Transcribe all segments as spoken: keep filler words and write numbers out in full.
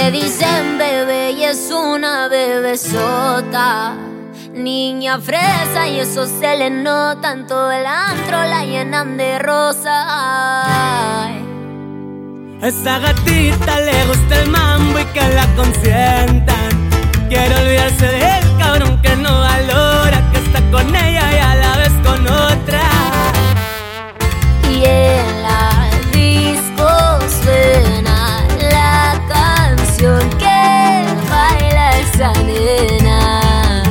Le dicen bebé y es una bebesota, niña fresa y eso se le nota. En todo el antro la llenan de rosas. A esa gatita le gusta el mambo y que la consientan. Quiere olvidarse del cabrón que no valora, que está con ella y a la vez con otra. Y en la disco suena la canción que baila esa nena.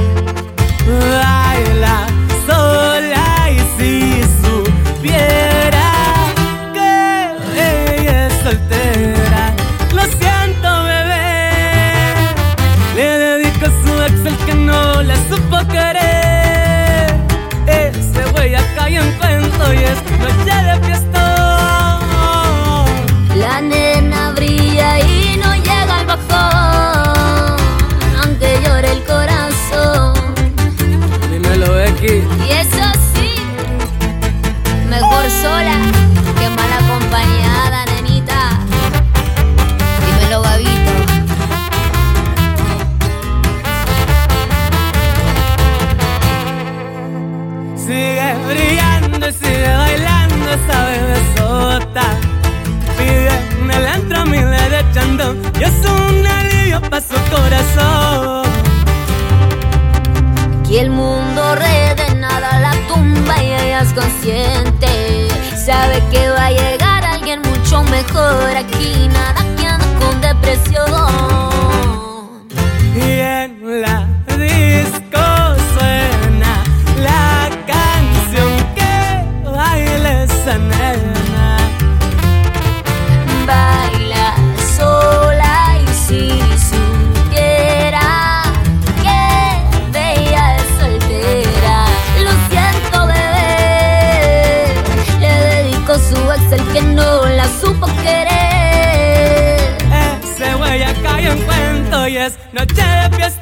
Baila sola y si supiera que ella es soltera. Lo siento, bebé, le dedico a su ex el que no la supo querer. Ese güey ya cayó en cuento y es noche de fiesta. La nena brilla y no llega al bajón, aunque llore el corazón. Dímelo, Becky. Y eso sí, mejor sola que mal acompañada, nenita. Dímelo, Gabito. Sigue brillando y sigue bailando esa bebesota. Pide en el antro miles de chandón y es un alivio pa' su corazón. Que el mundo rede, nada la tumba y ella es consciente. Sabe que va a llegar alguien mucho mejor. Aquí nada que anda con depresión. Y en la disco suena la canción que baila esa nena. Baila sola y si supiera que bella es soltera. Lo siento, bebé, le dedico su ex el que no la supo querer. Ese güey ya cayó en cuento y es noche de fiesta.